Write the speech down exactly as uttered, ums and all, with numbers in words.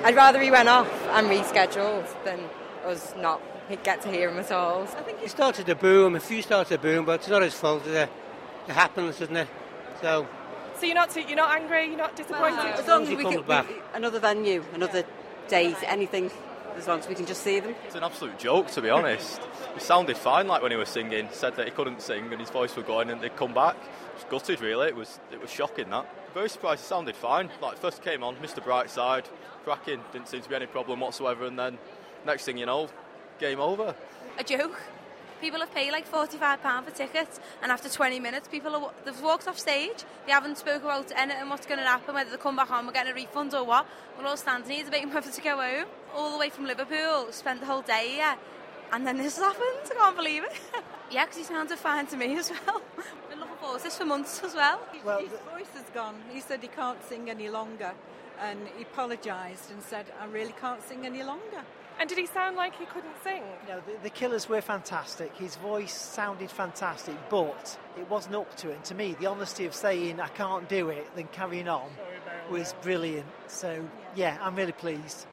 I'd rather he went off and rescheduled than us not get to hear him at all. I think he started to boom, a few started to boom, but it's not his fault. It, it happens, isn't it? So, so you're not too, you're not angry, you're not disappointed. No. As long as he we comes can, back. we, another venue, another date, anything, as long as we can just see them. It's an absolute joke, to be honest. He sounded fine, like when he was singing. Said that he couldn't sing and his voice was going, and they'd come back. It was gutted, really. It was it was shocking, that. Very surprised. He sounded fine. Like first came on, Mister Brightside, cracking. Didn't seem to be any problem whatsoever. And then next thing you know, game over. A joke. People have paid like forty-five pounds for tickets, and after twenty minutes, people are, they've walked off stage. They haven't spoken about anything, what's going to happen, whether they come back on, we're getting a refund or what. We're all standing here debating whether to go home. All the way from Liverpool, spent the whole day here, and then this has happened. I can't believe it. Yeah, because he sounded fine to me as well. Been looking forward to this for months as well. Well, his voice has gone. He said he can't sing any longer, and he apologised and said, I really can't sing any longer. And did he sound like he couldn't sing? No, the, the Killers were fantastic. His voice sounded fantastic, but it wasn't up to it. And to me, the honesty of saying, I can't do it, then carrying on, was brilliant. So, yeah, I'm really pleased.